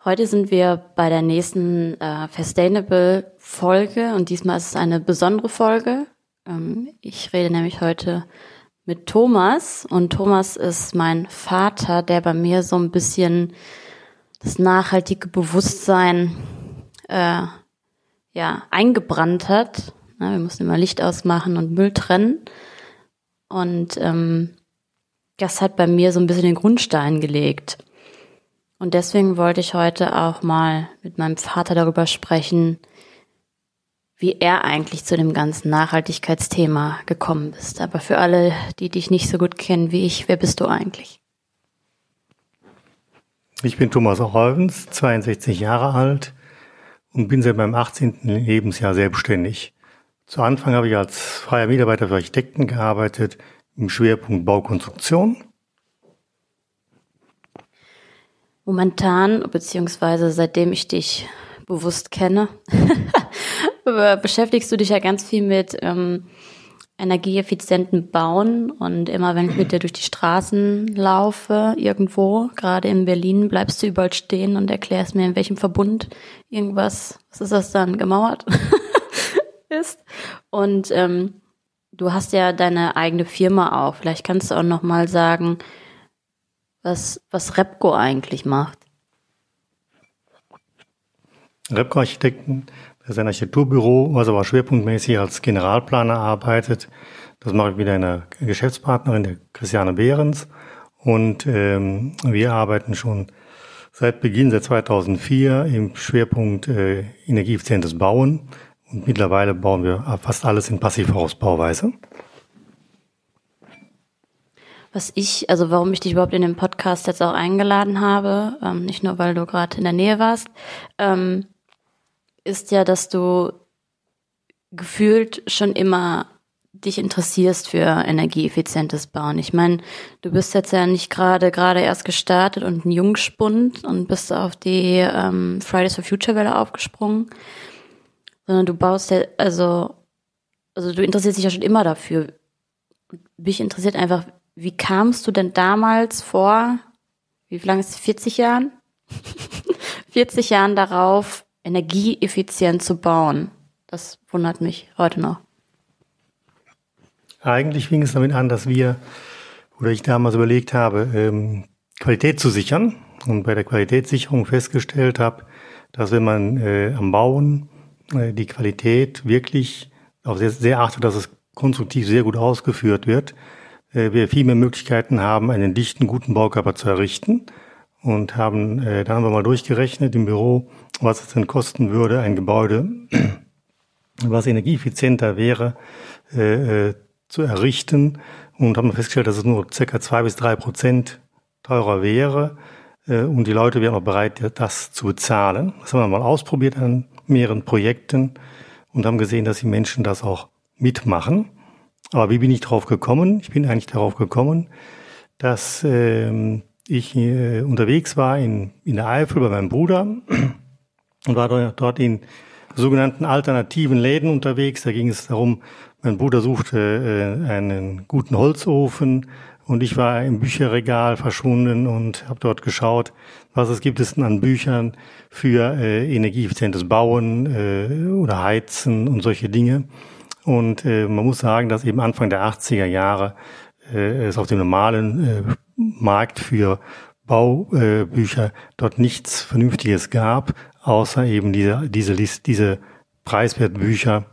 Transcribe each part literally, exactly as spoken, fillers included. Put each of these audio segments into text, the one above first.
Heute sind wir bei der nächsten äh, Fastainable-Folge und diesmal ist es eine besondere Folge. Ähm, ich rede nämlich heute mit Thomas und Thomas ist mein Vater, der bei mir so ein bisschen das nachhaltige Bewusstsein äh, ja eingebrannt hat. Ja, wir mussten immer Licht ausmachen und Müll trennen und ähm, das hat bei mir so ein bisschen den Grundstein gelegt. Und deswegen wollte ich heute auch mal mit meinem Vater darüber sprechen, wie er eigentlich zu dem ganzen Nachhaltigkeitsthema gekommen ist. Aber für alle, die dich nicht so gut kennen wie ich, wer bist du eigentlich? Ich bin Thomas Reuvens, zweiundsechzig Jahre alt und bin seit meinem achtzehnten Lebensjahr selbstständig. Zu Anfang habe ich als freier Mitarbeiter für Architekten gearbeitet, im Schwerpunkt Baukonstruktion. Momentan, beziehungsweise seitdem ich dich bewusst kenne, beschäftigst du dich ja ganz viel mit ähm, energieeffizienten Bauen. Und immer wenn ich mit dir durch die Straßen laufe, irgendwo, gerade in Berlin, bleibst du überall stehen und erklärst mir, in welchem Verbund irgendwas, was ist das dann, gemauert ist. Und ähm, du hast ja deine eigene Firma auch. Vielleicht kannst du auch noch mal sagen, was, was Repco eigentlich macht. Repco Architekten, das ist ein Architekturbüro, was aber schwerpunktmäßig als Generalplaner arbeitet. Das mache ich mit einer Geschäftspartnerin, der Christiane Behrens. Und ähm, wir arbeiten schon seit Beginn, seit zweitausendvier, im Schwerpunkt äh, energieeffizientes Bauen. Und mittlerweile bauen wir fast alles in Passivhausbauweise. Was ich, also warum ich dich überhaupt in den Podcast jetzt auch eingeladen habe, ähm, nicht nur, weil du gerade in der Nähe warst, ähm, ist ja, dass du gefühlt schon immer dich interessierst für energieeffizientes Bauen. Ich meine, du bist jetzt ja nicht gerade gerade erst gestartet und ein Jungspund und bist auf die ähm, Fridays for Future Welle aufgesprungen, sondern du baust ja, also, also du interessierst dich ja schon immer dafür. Mich interessiert einfach, wie kamst du denn damals vor, wie lange ist es, vierzig Jahren? vierzig Jahren darauf, energieeffizient zu bauen? Das wundert mich heute noch. Eigentlich fing es damit an, dass wir, oder ich damals überlegt habe, ähm, Qualität zu sichern und bei der Qualitätssicherung festgestellt habe, dass wenn man äh, am Bauen äh, die Qualität wirklich auch sehr, sehr achtet, dass es konstruktiv sehr gut ausgeführt wird, wir viel mehr Möglichkeiten haben, einen dichten, guten Baukörper zu errichten und haben, äh, da haben wir mal durchgerechnet im Büro, was es denn kosten würde, ein Gebäude, was energieeffizienter wäre, äh, zu errichten und haben festgestellt, dass es nur circa zwei bis drei Prozent teurer wäre äh, und die Leute wären auch bereit, das zu bezahlen. Das haben wir mal ausprobiert an mehreren Projekten und haben gesehen, dass die Menschen das auch mitmachen. Aber wie bin ich darauf gekommen? Ich bin eigentlich darauf gekommen, dass äh, ich äh, unterwegs war in, in der Eifel bei meinem Bruder und war dort in sogenannten alternativen Läden unterwegs. Da ging es darum, mein Bruder suchte äh, einen guten Holzofen und ich war im Bücherregal verschwunden und habe dort geschaut, was es gibt es denn an Büchern für äh, energieeffizientes Bauen äh, oder Heizen und solche Dinge. Und äh, man muss sagen, dass eben Anfang der achtziger Jahre äh, es auf dem normalen äh, Markt für Baubücher äh, dort nichts Vernünftiges gab, außer eben diese diese List, diese Preiswertbücher.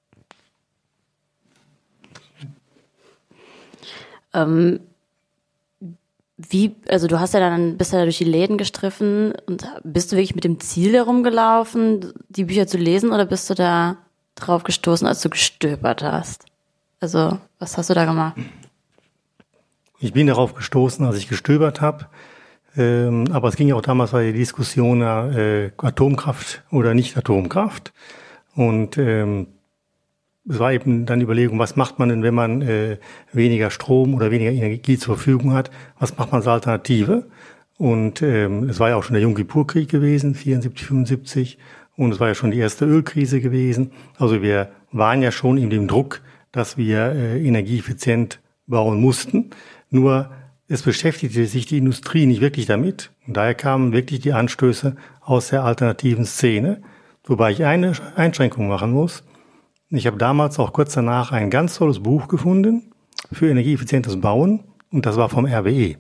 Ähm, wie, also du hast ja dann, bist ja durch die Läden gestriffen und bist du wirklich mit dem Ziel herumgelaufen, die Bücher zu lesen, oder bist du da drauf gestoßen, als du gestöbert hast? Also, was hast du da gemacht? Ich bin darauf gestoßen, als ich gestöbert habe. Ähm, aber es ging ja auch damals bei der Diskussion äh, Atomkraft oder nicht Atomkraft. Und ähm, es war eben dann die Überlegung, was macht man denn, wenn man äh, weniger Strom oder weniger Energie zur Verfügung hat? Was macht man als Alternative? Und ähm, es war ja auch schon der Yom Kippur-Krieg gewesen, vierundsiebzig, fünfundsiebzig. Und es war ja schon die erste Ölkrise gewesen. Also wir waren ja schon in dem Druck, dass wir äh, energieeffizient bauen mussten. Nur es beschäftigte sich die Industrie nicht wirklich damit. Und daher kamen wirklich die Anstöße aus der alternativen Szene, wobei ich eine Einschränkung machen muss. Ich habe damals auch kurz danach ein ganz tolles Buch gefunden für energieeffizientes Bauen und das war vom R W E.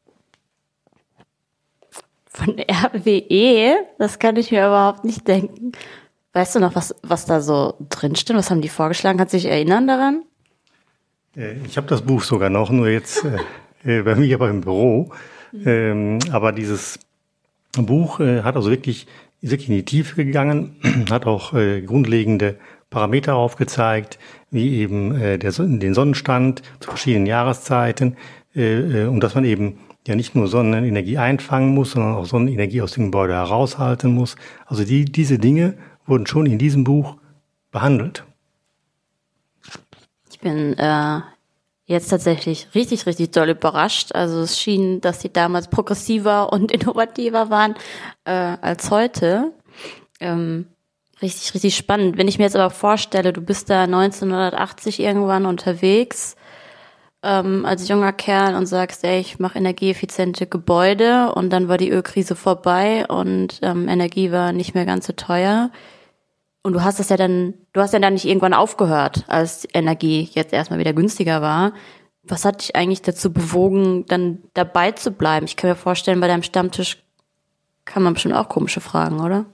Von R W E? Das kann ich mir überhaupt nicht denken. Weißt du noch, was, was da so drinsteht? Was haben die vorgeschlagen? Kannst du dich erinnern daran? Ich habe das Buch sogar noch, nur jetzt äh, bei mir aber im Büro. Mhm. Ähm, aber dieses Buch äh, hat also wirklich, ist wirklich in die Tiefe gegangen, hat auch äh, grundlegende Parameter aufgezeigt, wie eben äh, der, den Sonnenstand zu verschiedenen Jahreszeiten äh, und dass man eben ja nicht nur Sonnenenergie einfangen muss, sondern auch Sonnenenergie aus dem Gebäude heraushalten muss. Also die, diese Dinge wurden schon in diesem Buch behandelt. Ich bin äh, jetzt tatsächlich richtig, richtig doll überrascht. Also es schien, dass sie damals progressiver und innovativer waren äh, als heute. Ähm, richtig, richtig spannend. Wenn ich mir jetzt aber vorstelle, du bist da neunzehnhundertachtzig irgendwann unterwegs ähm, als junger Kerl und sagst, ey, ich mache energieeffiziente Gebäude und dann war die Ölkrise vorbei und ähm, Energie war nicht mehr ganz so teuer. Und du hast das ja dann, du hast ja dann nicht irgendwann aufgehört, als Energie jetzt erstmal wieder günstiger war. Was hat dich eigentlich dazu bewogen, dann dabei zu bleiben? Ich kann mir vorstellen, bei deinem Stammtisch kann man bestimmt auch komische Fragen, oder?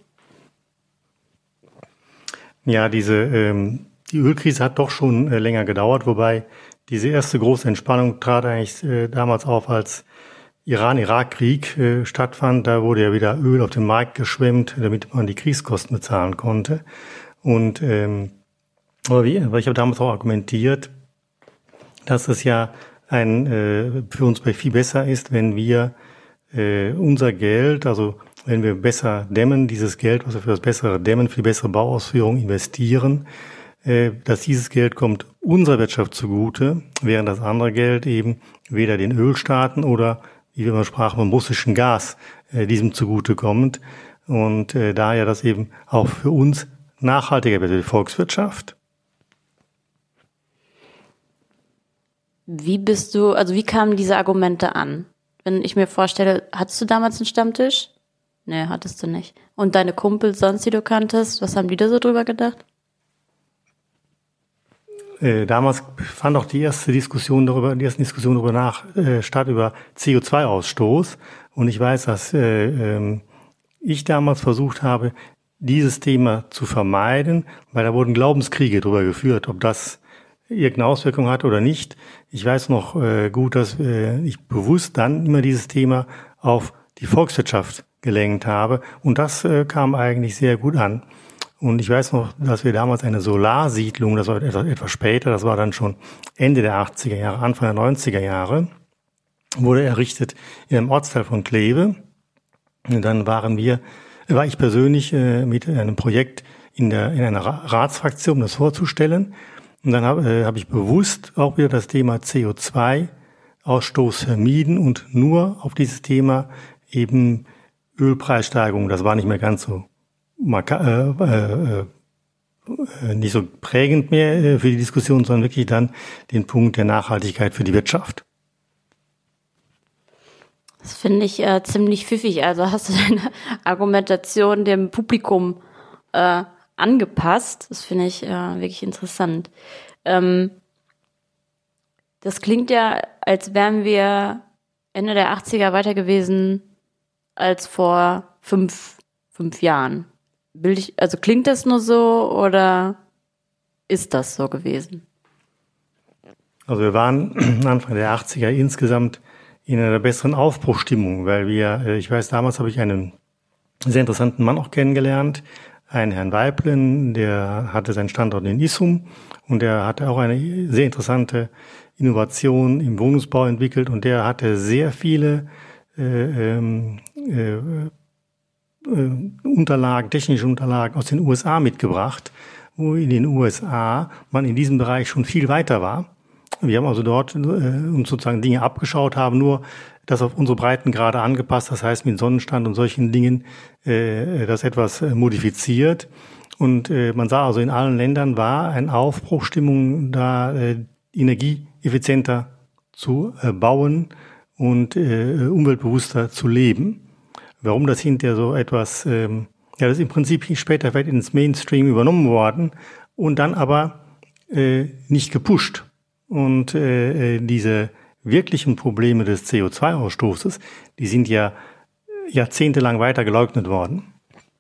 Ja, diese ähm, die Ölkrise hat doch schon äh, länger gedauert, wobei diese erste große Entspannung trat eigentlich äh, damals auf, als Iran-Irak-Krieg äh, stattfand. Da wurde ja wieder Öl auf den Markt geschwemmt, damit man die Kriegskosten bezahlen konnte. Und ähm, aber wie, weil ich habe damals auch argumentiert, dass es ja ein äh, für uns viel besser ist, wenn wir äh, unser Geld, also wenn wir besser dämmen, dieses Geld, was wir für das bessere Dämmen, für die bessere Bauausführung investieren, äh, dass dieses Geld kommt unserer Wirtschaft zugute, während das andere Geld eben weder den Ölstaaten oder, wie wir mal sprachen, vom russischen Gas äh, diesem zugutekommt. Und äh, daher das eben auch für uns nachhaltiger wird, für die Volkswirtschaft. Wie bist du, also wie kamen diese Argumente an? Wenn ich mir vorstelle, hattest du damals einen Stammtisch? Nee, hattest du nicht. Und deine Kumpels sonst, die du kanntest, was haben die da so drüber gedacht? Äh, damals fand auch die erste Diskussion darüber, die erste Diskussion darüber nach äh, statt über C O zwei Ausstoß. Und ich weiß, dass äh, äh, ich damals versucht habe, dieses Thema zu vermeiden, weil da wurden Glaubenskriege drüber geführt, ob das irgendeine Auswirkung hat oder nicht. Ich weiß noch äh, gut, dass äh, ich bewusst dann immer dieses Thema auf die Volkswirtschaft gelenkt habe. Und das äh, kam eigentlich sehr gut an. Und ich weiß noch, dass wir damals eine Solarsiedlung, das war etwas, etwas später, das war dann schon Ende der achtziger Jahre, Anfang der neunziger Jahre, wurde errichtet in einem Ortsteil von Kleve. Und dann waren wir, war ich persönlich äh, mit einem Projekt in der in einer Ratsfraktion, um das vorzustellen. Und dann habe äh, hab ich bewusst auch wieder das Thema C O zwei Ausstoß vermieden und nur auf dieses Thema eben Ölpreissteigerung, das war nicht mehr ganz so marka- äh, äh, nicht so prägend mehr äh, für die Diskussion, sondern wirklich dann den Punkt der Nachhaltigkeit für die Wirtschaft. Das finde ich äh, ziemlich pfiffig. Also hast du deine Argumentation dem Publikum äh, angepasst. Das finde ich äh, wirklich interessant. Ähm, das klingt ja, als wären wir Ende der achtziger weiter gewesen als vor fünf, fünf Jahren. Bild ich, also klingt das nur so oder ist das so gewesen? Also wir waren Anfang der achtziger insgesamt in einer besseren Aufbruchstimmung, weil wir, ich weiß, damals habe ich einen sehr interessanten Mann auch kennengelernt, einen Herrn Weiblen, der hatte seinen Standort in Issum und der hatte auch eine sehr interessante Innovation im Wohnungsbau entwickelt und der hatte sehr viele äh, äh, äh, Unterlagen, technische Unterlagen aus den U S A mitgebracht, wo in den U S A man in diesem Bereich schon viel weiter war. Wir haben also dort äh, uns sozusagen Dinge abgeschaut, haben nur das auf unsere Breitengrade angepasst, das heißt mit Sonnenstand und solchen Dingen äh, das etwas äh, modifiziert. Und äh, man sah also in allen Ländern war eine Aufbruchstimmung da, äh, energieeffizienter zu äh, bauen und äh, umweltbewusster zu leben. Warum das hinterher so etwas, ähm, ja, das ist im Prinzip später vielleicht ins Mainstream übernommen worden und dann aber äh, nicht gepusht. Und äh, diese wirklichen Probleme des C O zwei Ausstoßes, die sind ja jahrzehntelang weiter geleugnet worden.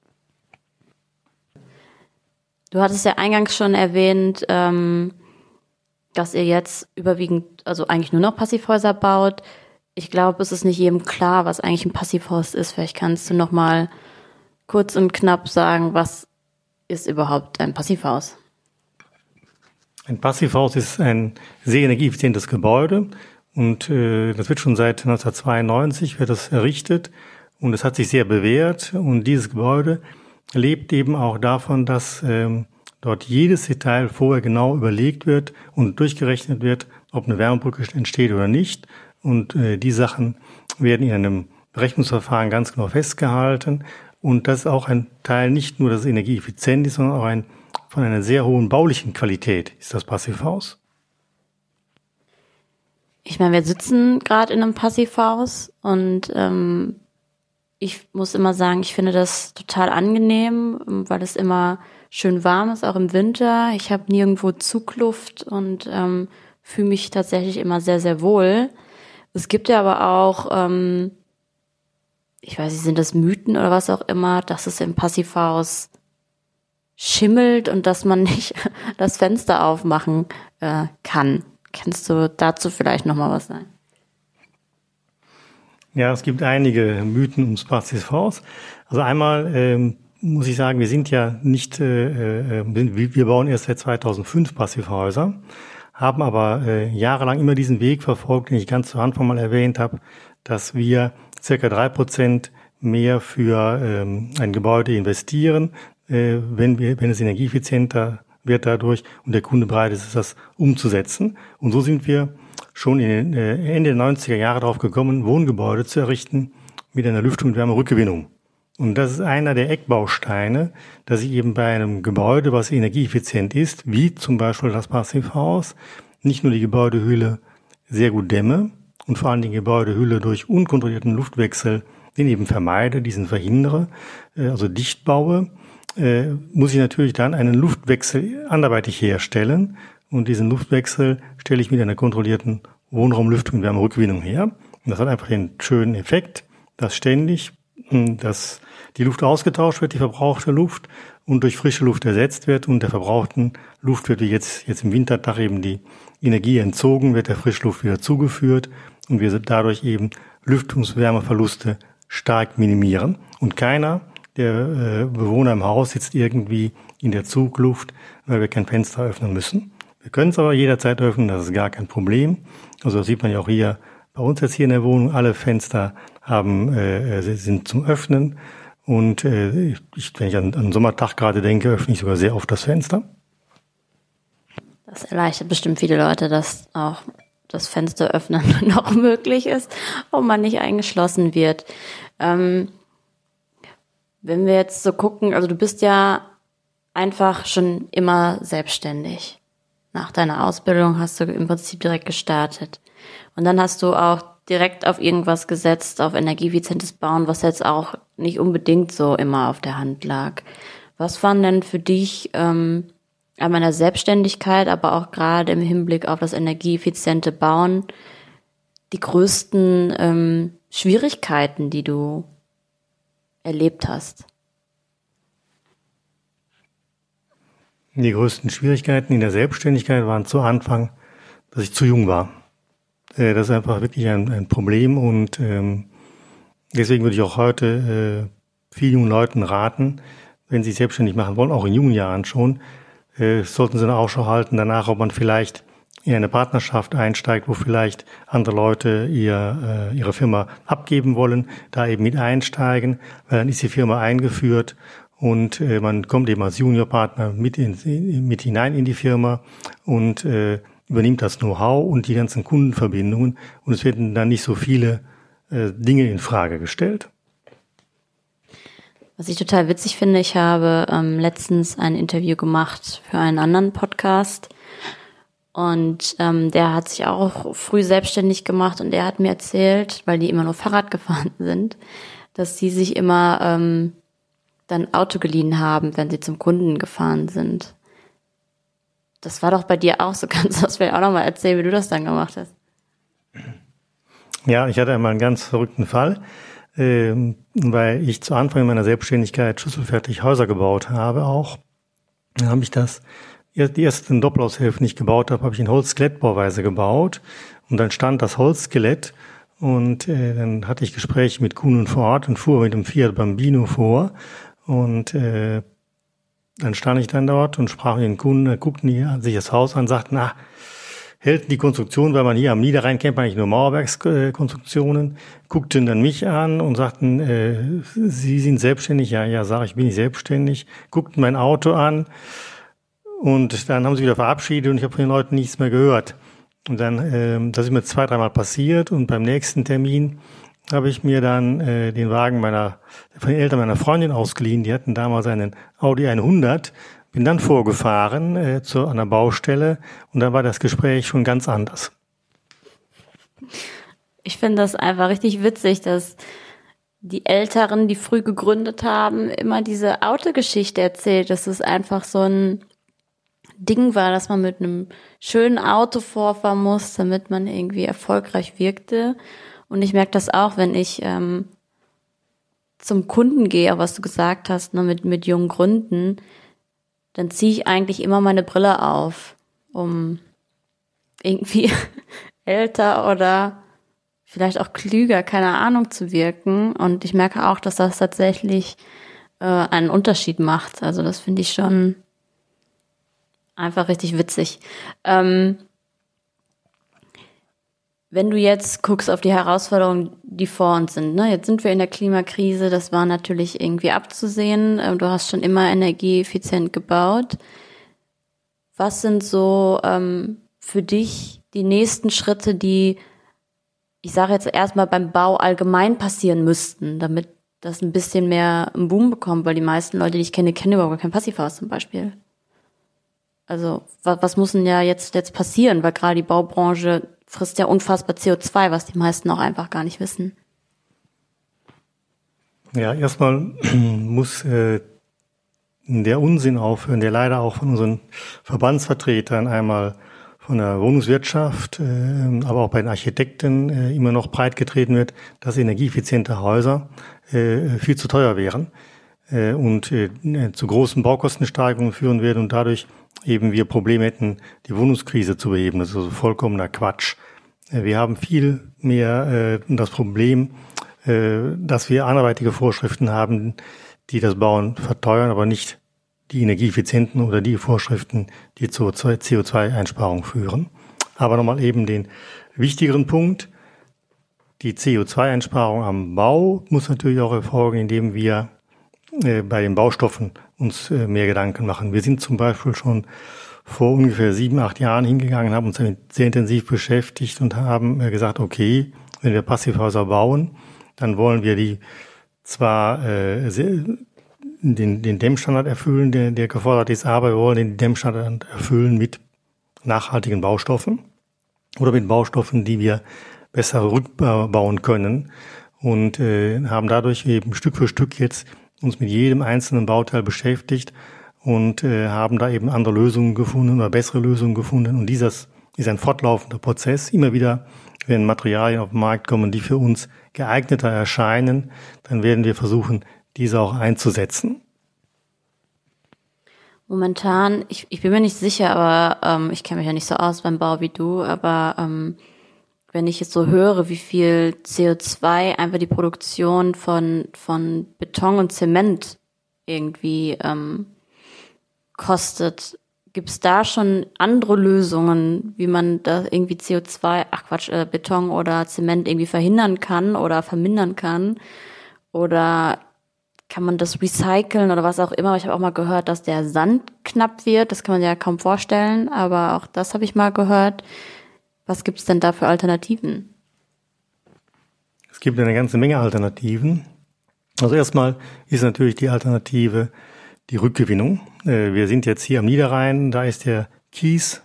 Du hattest ja eingangs schon erwähnt, ähm, dass ihr jetzt überwiegend, also eigentlich nur noch Passivhäuser baut. Ich glaube, es ist nicht jedem klar, was eigentlich ein Passivhaus ist. Vielleicht kannst du noch mal kurz und knapp sagen, was ist überhaupt ein Passivhaus? Ein Passivhaus ist ein sehr energieeffizientes Gebäude und äh, das wird schon seit neunzehnhundertzweiundneunzig wird das errichtet und es hat sich sehr bewährt und dieses Gebäude lebt eben auch davon, dass ähm, dort jedes Detail vorher genau überlegt wird und durchgerechnet wird, ob eine Wärmebrücke entsteht oder nicht. Und äh, die Sachen werden in einem Berechnungsverfahren ganz genau festgehalten. Und das ist auch ein Teil nicht nur, dass es energieeffizient ist, sondern auch ein, von einer sehr hohen baulichen Qualität ist das Passivhaus. Ich meine, wir sitzen gerade in einem Passivhaus und ähm, ich muss immer sagen, ich finde das total angenehm, weil es immer schön warm ist, auch im Winter. Ich habe nirgendwo Zugluft und ähm, fühle mich tatsächlich immer sehr, sehr wohl. Es gibt ja aber auch, ähm, ich weiß nicht, sind das Mythen oder was auch immer, dass es im Passivhaus schimmelt und dass man nicht das Fenster aufmachen äh, kann. Kannst du dazu vielleicht nochmal was sagen? Ja, es gibt einige Mythen ums Passivhaus. Also einmal ähm, muss ich sagen, wir sind ja nicht, äh, äh, wir bauen erst seit zweitausendfünf Passivhäuser, haben aber äh, jahrelang immer diesen Weg verfolgt, den ich ganz zu Anfang mal erwähnt habe, dass wir circa drei Prozent mehr für ähm, ein Gebäude investieren, äh, wenn wir, wenn es energieeffizienter wird dadurch und der Kunde bereit ist, das umzusetzen. Und so sind wir schon in den, äh, Ende der neunziger Jahre darauf gekommen, Wohngebäude zu errichten mit einer Lüftung und Wärmerückgewinnung. Und das ist einer der Eckbausteine, dass ich eben bei einem Gebäude, was energieeffizient ist, wie zum Beispiel das Passivhaus, nicht nur die Gebäudehülle sehr gut dämme und vor allem die Gebäudehülle durch unkontrollierten Luftwechsel den eben vermeide, diesen verhindere, äh, also dicht baue, äh, muss ich natürlich dann einen Luftwechsel anderweitig herstellen. Und diesen Luftwechsel stelle ich mit einer kontrollierten Wohnraumlüftung und Wärmerückgewinnung her. Und das hat einfach den schönen Effekt, dass ständig dass die Luft ausgetauscht wird, die verbrauchte Luft, und durch frische Luft ersetzt wird. Und der verbrauchten Luft wird wie jetzt, jetzt im Wintertag eben die Energie entzogen, wird der Frischluft wieder zugeführt. Und wir dadurch eben Lüftungswärmeverluste stark minimieren. Und keiner der äh, Bewohner im Haus sitzt irgendwie in der Zugluft, weil wir kein Fenster öffnen müssen. Wir können es aber jederzeit öffnen, das ist gar kein Problem. Also das sieht man ja auch hier bei uns jetzt hier in der Wohnung. Alle Fenster haben äh, sind zum Öffnen. Und äh, ich, wenn ich an, an einen Sommertag gerade denke, öffne ich sogar sehr oft das Fenster. Das erleichtert bestimmt viele Leute, dass auch das Fenster öffnen noch möglich ist und man nicht eingeschlossen wird. Ähm, wenn wir jetzt so gucken, also du bist ja einfach schon immer selbstständig. Nach deiner Ausbildung hast du im Prinzip direkt gestartet. Und dann hast du auch direkt auf irgendwas gesetzt, auf energieeffizientes Bauen, was jetzt auch nicht unbedingt so immer auf der Hand lag. Was waren denn für dich ähm, an meiner Selbstständigkeit, aber auch gerade im Hinblick auf das energieeffiziente Bauen, die größten ähm, Schwierigkeiten, die du erlebt hast? Die größten Schwierigkeiten in der Selbstständigkeit waren zu Anfang, dass ich zu jung war. Äh, das ist einfach wirklich ein, ein Problem und ähm, deswegen würde ich auch heute äh, vielen jungen Leuten raten, wenn sie sich selbstständig machen wollen, auch in jungen Jahren schon, äh, sollten sie eine Ausschau halten danach, ob man vielleicht in eine Partnerschaft einsteigt, wo vielleicht andere Leute ihr, äh, ihre Firma abgeben wollen, da eben mit einsteigen, weil dann ist die Firma eingeführt und äh, man kommt eben als Juniorpartner mit, in, mit hinein in die Firma und äh, übernimmt das Know-how und die ganzen Kundenverbindungen und es werden dann nicht so viele äh, Dinge in Frage gestellt. Was ich total witzig finde, ich habe ähm, letztens ein Interview gemacht für einen anderen Podcast Und ähm, der hat sich auch früh selbstständig gemacht und er hat mir erzählt, weil die immer nur Fahrrad gefahren sind, dass sie sich immer ähm, dann Auto geliehen haben, wenn sie zum Kunden gefahren sind. Das war doch bei dir auch so. Kannst du das vielleicht auch nochmal erzählen, wie du das dann gemacht hast? Ja, ich hatte einmal einen ganz verrückten Fall, ähm, weil ich zu Anfang meiner Selbstständigkeit schlüsselfertig Häuser gebaut habe auch. Dann habe ich das, die ersten Doppelhaushälften, die ich gebaut habe, habe ich in Holzskelettbauweise gebaut. Und dann stand das Holzskelett und äh, dann hatte ich Gespräche mit Kunden vor Ort und fuhr mit dem Fiat Bambino vor. Und äh, dann stand ich dann dort und sprach mit den Kunden, guckten die sich das Haus an, sagten, na, hält die Konstruktion, weil man hier am Niederrhein kennt man eigentlich nur Mauerwerkskonstruktionen, guckten dann mich an und sagten, äh, Sie sind selbstständig? Ja, ja, sage ich, bin ich selbstständig. Guckten mein Auto an und dann haben sie wieder verabschiedet und ich habe von den Leuten nichts mehr gehört. Und dann, äh, das ist mir zwei, dreimal passiert und beim nächsten Termin habe ich mir dann äh, den Wagen meiner, von den Eltern meiner Freundin ausgeliehen. Die hatten damals einen Audi hundert. Bin dann vorgefahren äh, zu einer Baustelle und dann war das Gespräch schon ganz anders. Ich finde das einfach richtig witzig, dass die Älteren, die früh gegründet haben, immer diese Autogeschichte erzählt, dass es einfach so ein Ding war, dass man mit einem schönen Auto vorfahren muss, damit man irgendwie erfolgreich wirkte. Und ich merke das auch, wenn ich ähm, zum Kunden gehe, was du gesagt hast, ne, mit, mit jungen Gründen, dann ziehe ich eigentlich immer meine Brille auf, um irgendwie älter oder vielleicht auch klüger, keine Ahnung, zu wirken. Und ich merke auch, dass das tatsächlich äh, einen Unterschied macht. Also das finde ich schon einfach richtig witzig. Ähm, wenn du jetzt guckst auf die Herausforderungen, die vor uns sind, ne? Jetzt sind wir in der Klimakrise, das war natürlich irgendwie abzusehen. Du hast schon immer energieeffizient gebaut. Was sind so ähm, für dich die nächsten Schritte, die, ich sage jetzt erstmal beim Bau allgemein passieren müssten, damit das ein bisschen mehr einen Boom bekommt, weil die meisten Leute, die ich kenne, kennen überhaupt kein Passivhaus zum Beispiel. Also was, was muss denn ja jetzt, jetzt passieren, weil gerade die Baubranche frisst ja unfassbar C O zwei, was die meisten auch einfach gar nicht wissen. Ja, erstmal muss äh, der Unsinn aufhören, der leider auch von unseren Verbandsvertretern, einmal von der Wohnungswirtschaft, äh, aber auch bei den Architekten äh, immer noch breitgetreten wird, dass energieeffiziente Häuser äh, viel zu teuer wären äh, und äh, zu großen Baukostensteigerungen führen werden und dadurch eben wir Probleme hätten, die Wohnungskrise zu beheben. Das ist also vollkommener Quatsch. Wir haben viel mehr äh, das Problem, äh, dass wir anderweitige Vorschriften haben, die das Bauen verteuern, aber nicht die energieeffizienten oder die Vorschriften, die zur C O zwei Einsparung führen. Aber nochmal eben den wichtigeren Punkt. Die C O zwei Einsparung am Bau muss natürlich auch erfolgen, indem wir äh, bei den Baustoffen uns äh, mehr Gedanken machen. Wir sind zum Beispiel schon vor ungefähr sieben, acht Jahren hingegangen, haben uns damit sehr intensiv beschäftigt und haben äh, gesagt, okay, wenn wir Passivhäuser bauen, dann wollen wir die zwar äh, sehr, den, den Dämmstandard erfüllen, der, der gefordert ist, aber wir wollen den Dämmstandard erfüllen mit nachhaltigen Baustoffen oder mit Baustoffen, die wir besser rückbauen können und äh, haben dadurch eben Stück für Stück jetzt uns mit jedem einzelnen Bauteil beschäftigt und äh, haben da eben andere Lösungen gefunden oder bessere Lösungen gefunden. Und dieses ist ein fortlaufender Prozess. Immer wieder, wenn Materialien auf den Markt kommen, die für uns geeigneter erscheinen, dann werden wir versuchen, diese auch einzusetzen. Momentan, ich, ich bin mir nicht sicher, aber ähm, ich kenne mich ja nicht so aus beim Bau wie du, aber ähm, wenn ich jetzt so höre, wie viel C O zwei einfach die Produktion von von Beton und Zement irgendwie ähm, kostet, gibt's da schon andere Lösungen, wie man da irgendwie C O zwei, ach Quatsch, äh, Beton oder Zement irgendwie verhindern kann oder vermindern kann? Oder kann man das recyceln oder was auch immer? Ich habe auch mal gehört, dass der Sand knapp wird. Das kann man ja kaum vorstellen, aber auch das habe ich mal gehört. Was gibt's denn da für Alternativen? Es gibt eine ganze Menge Alternativen. Also erstmal ist natürlich die Alternative die Rückgewinnung. Wir sind jetzt hier am Niederrhein, da ist der Kies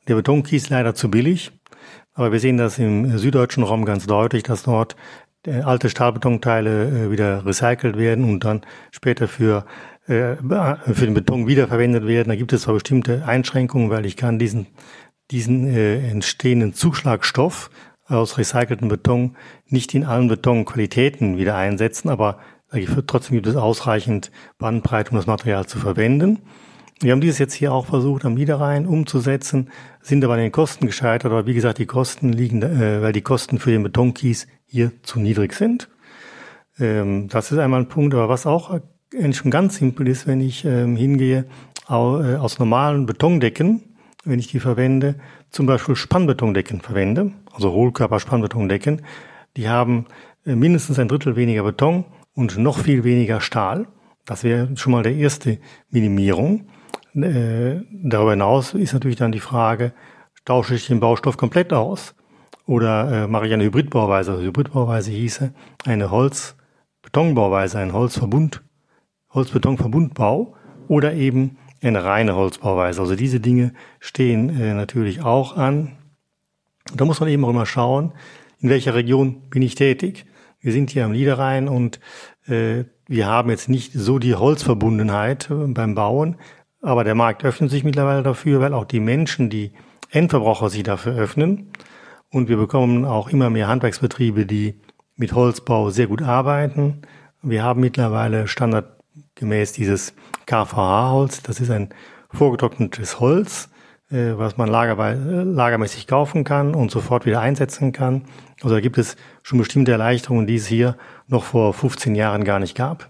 der Betonkies leider zu billig. Aber wir sehen das im süddeutschen Raum ganz deutlich, dass dort alte Stahlbetonteile wieder recycelt werden und dann später für, für den Beton wiederverwendet werden. Da gibt es zwar bestimmte Einschränkungen, weil ich kann diesen, diesen entstehenden Zuschlagstoff aus recyceltem Beton nicht in allen Betonqualitäten wieder einsetzen, aber trotzdem gibt es ausreichend Bandbreite, um das Material zu verwenden. Wir haben dieses jetzt hier auch versucht, am Niederrhein umzusetzen, sind aber an den Kosten gescheitert, aber wie gesagt, die Kosten liegen, äh, weil die Kosten für den Betonkies hier zu niedrig sind. Ähm, das ist einmal ein Punkt, aber was auch eigentlich schon ganz simpel ist, wenn ich ähm, hingehe, au, äh, aus normalen Betondecken, wenn ich die verwende, zum Beispiel Spannbetondecken verwende, also Hohlkörper-Spannbetondecken, die haben äh, mindestens ein Drittel weniger Beton und noch viel weniger Stahl. Das wäre schon mal der erste Minimierung. Äh, darüber hinaus ist natürlich dann die Frage, tausche ich den Baustoff komplett aus oder äh, mache ich eine Hybridbauweise? Also Hybridbauweise hieße eine Holz-Betonbauweise, ein Holzverbund, Holz-Beton-Verbundbau oder eben eine reine Holzbauweise. Also diese Dinge stehen äh, natürlich auch an. Da muss man eben auch immer schauen, in welcher Region bin ich tätig. Wir sind hier am Niederrhein und äh, wir haben jetzt nicht so die Holzverbundenheit äh, beim Bauen, aber der Markt öffnet sich mittlerweile dafür, weil auch die Menschen, die Endverbraucher, sich dafür öffnen. Und wir bekommen auch immer mehr Handwerksbetriebe, die mit Holzbau sehr gut arbeiten. Wir haben mittlerweile standardgemäß dieses K V H-Holz. Das ist ein vorgetrocknetes Holz, äh, was man lagerweise, lagermäßig kaufen kann und sofort wieder einsetzen kann. Also da gibt es schon bestimmte Erleichterungen, die es hier noch vor fünfzehn Jahren gar nicht gab.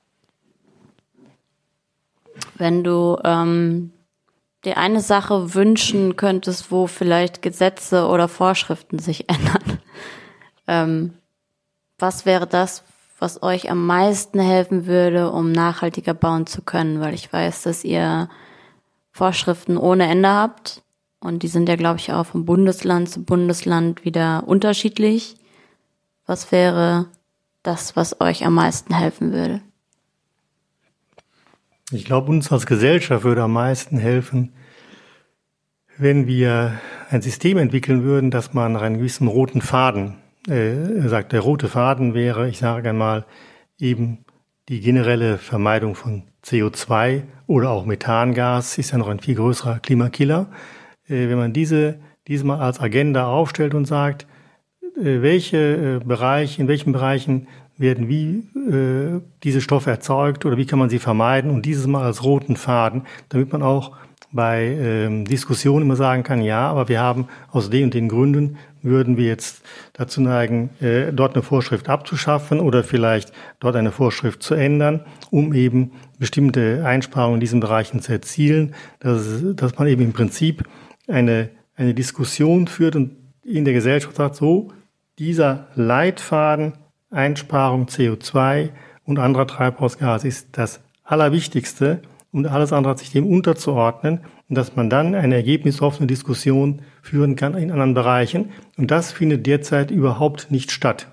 Wenn du ähm, dir eine Sache wünschen könntest, wo vielleicht Gesetze oder Vorschriften sich ändern, ähm, was wäre das, was euch am meisten helfen würde, um nachhaltiger bauen zu können? Weil ich weiß, dass ihr Vorschriften ohne Ende habt und die sind ja, glaube ich, auch vom Bundesland zu Bundesland wieder unterschiedlich. Was wäre das, was euch am meisten helfen würde? Ich glaube, uns als Gesellschaft würde am meisten helfen, wenn wir ein System entwickeln würden, dass man nach einem gewissen roten Faden äh, sagt. Der rote Faden wäre, ich sage einmal, eben die generelle Vermeidung von C O zwei oder auch Methangas, ist ja noch ein viel größerer Klimakiller. Äh, wenn man diese, diese mal als Agenda aufstellt und sagt, äh, welche äh, Bereiche, in welchen Bereichen werden wie äh, diese Stoffe erzeugt oder wie kann man sie vermeiden und dieses mal als roten Faden, damit man auch bei ähm, Diskussionen immer sagen kann, ja, aber wir haben aus den und den Gründen, würden wir jetzt dazu neigen, äh, dort eine Vorschrift abzuschaffen oder vielleicht dort eine Vorschrift zu ändern, um eben bestimmte Einsparungen in diesen Bereichen zu erzielen, dass, dass man eben im Prinzip eine, eine Diskussion führt und in der Gesellschaft sagt, so, dieser Leitfaden Einsparung C O zwei und anderer Treibhausgase ist das Allerwichtigste und alles andere hat sich dem unterzuordnen und dass man dann eine ergebnisoffene Diskussion führen kann in anderen Bereichen und das findet derzeit überhaupt nicht statt.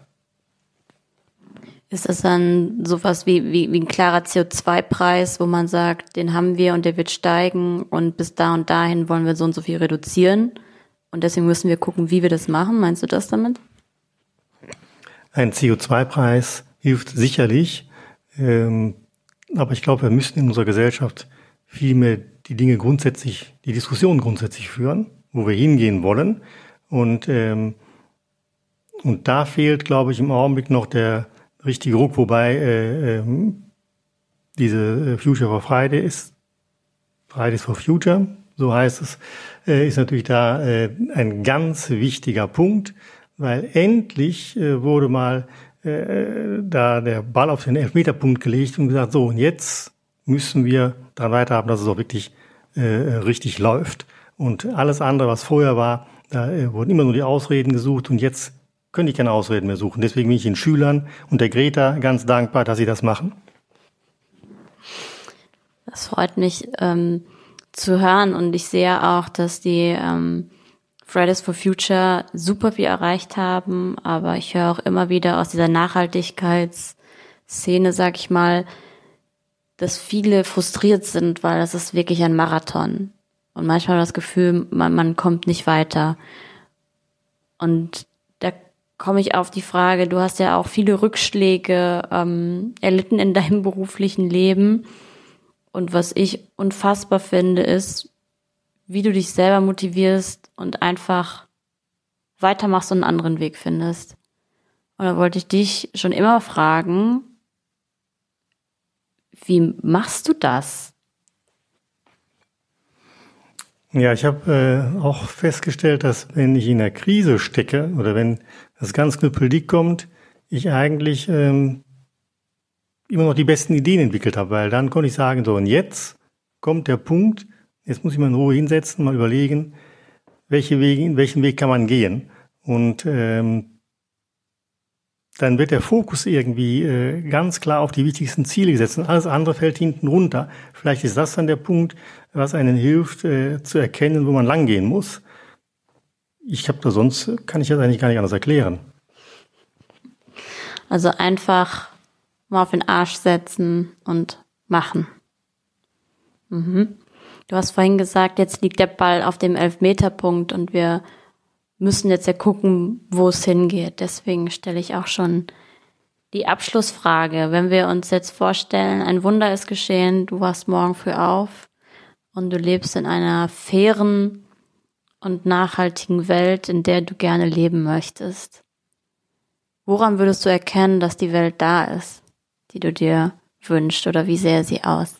Ist das dann sowas wie, wie, wie ein klarer C O zwei Preis, wo man sagt, den haben wir und der wird steigen und bis da und dahin wollen wir so und so viel reduzieren und deswegen müssen wir gucken, wie wir das machen? Meinst du das damit? Ein C O zwei Preis hilft sicherlich, ähm, aber ich glaube, wir müssen in unserer Gesellschaft viel mehr die Dinge grundsätzlich, die Diskussion grundsätzlich führen, wo wir hingehen wollen. Und, ähm, und da fehlt, glaube ich, im Augenblick noch der richtige Ruck, wobei äh, äh, diese Future for Friday ist, Fridays for Future, so heißt es, äh, ist natürlich da äh, ein ganz wichtiger Punkt. Weil endlich äh, wurde mal äh, da der Ball auf den Elfmeterpunkt gelegt und gesagt, so und jetzt müssen wir daran weiterhaben, dass es auch wirklich äh, richtig läuft. Und alles andere, was vorher war, da äh, wurden immer nur die Ausreden gesucht und jetzt können die keine Ausreden mehr suchen. Deswegen bin ich den Schülern und der Greta ganz dankbar, dass sie das machen. Das freut mich ähm, zu hören und ich sehe auch, dass die ähm, Fridays for Future super viel erreicht haben, aber ich höre auch immer wieder aus dieser Nachhaltigkeitsszene, sag ich mal, dass viele frustriert sind, weil das ist wirklich ein Marathon. Und manchmal das Gefühl, man, man kommt nicht weiter. Und da komme ich auf die Frage, du hast ja auch viele Rückschläge ähm, erlitten in deinem beruflichen Leben. Und was ich unfassbar finde, ist, wie du dich selber motivierst und einfach weitermachst und einen anderen Weg findest. Und da wollte ich dich schon immer fragen, wie machst du das? Ja, ich habe äh, auch festgestellt, dass wenn ich in einer Krise stecke oder wenn das ganz knüppeldick kommt, ich eigentlich ähm, immer noch die besten Ideen entwickelt habe, weil dann konnte ich sagen, so und jetzt kommt der Punkt, jetzt muss ich mal in Ruhe hinsetzen, mal überlegen, welche Wege, welchen Weg kann man gehen. Und ähm, dann wird der Fokus irgendwie äh, ganz klar auf die wichtigsten Ziele gesetzt und alles andere fällt hinten runter. Vielleicht ist das dann der Punkt, was einen hilft, äh, zu erkennen, wo man langgehen muss. Ich habe da sonst, kann ich das eigentlich gar nicht anders erklären. Also einfach mal auf den Arsch setzen und machen. Mhm. Du hast vorhin gesagt, jetzt liegt der Ball auf dem Elfmeterpunkt und wir müssen jetzt ja gucken, wo es hingeht. Deswegen stelle ich auch schon die Abschlussfrage. Wenn wir uns jetzt vorstellen, ein Wunder ist geschehen, du wachst morgen früh auf und du lebst in einer fairen und nachhaltigen Welt, in der du gerne leben möchtest. Woran würdest du erkennen, dass die Welt da ist, die du dir wünschst, oder wie sähe sie aus?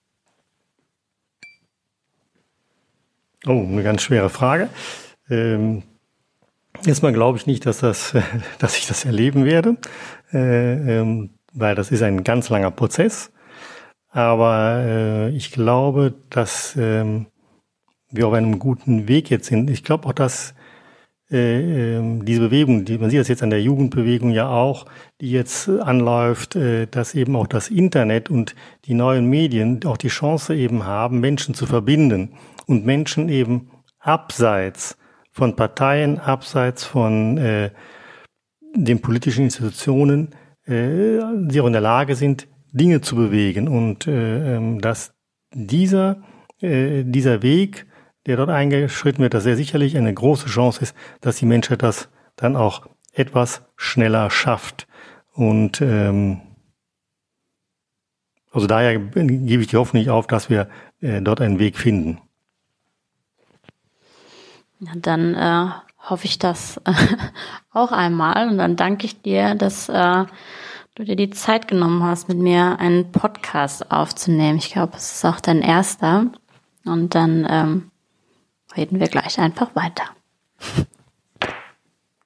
Oh, eine ganz schwere Frage. Ähm Erstmal glaube ich nicht, dass das, dass ich das erleben werde, äh, ähm, weil das ist ein ganz langer Prozess. Aber äh, ich glaube, dass ähm, wir auf einem guten Weg jetzt sind. Ich glaube auch, dass äh, äh, diese Bewegung, die, man sieht das jetzt an der Jugendbewegung ja auch, die jetzt anläuft, äh, dass eben auch das Internet und die neuen Medien auch die Chance eben haben, Menschen zu verbinden und Menschen eben abseits von Parteien, abseits von äh, den politischen Institutionen, äh, die auch in der Lage sind, Dinge zu bewegen. Und äh, dass dieser, äh, dieser Weg, der dort eingeschritten wird, dass sehr sicherlich eine große Chance ist, dass die Menschheit das dann auch etwas schneller schafft. Und ähm, also daher gebe ich die Hoffnung nicht auf, dass wir äh, dort einen Weg finden. Ja, dann äh, hoffe ich das äh, auch einmal. Und dann danke ich dir, dass äh, du dir die Zeit genommen hast, mit mir einen Podcast aufzunehmen. Ich glaube, es ist auch dein erster. Und dann ähm, reden wir gleich einfach weiter.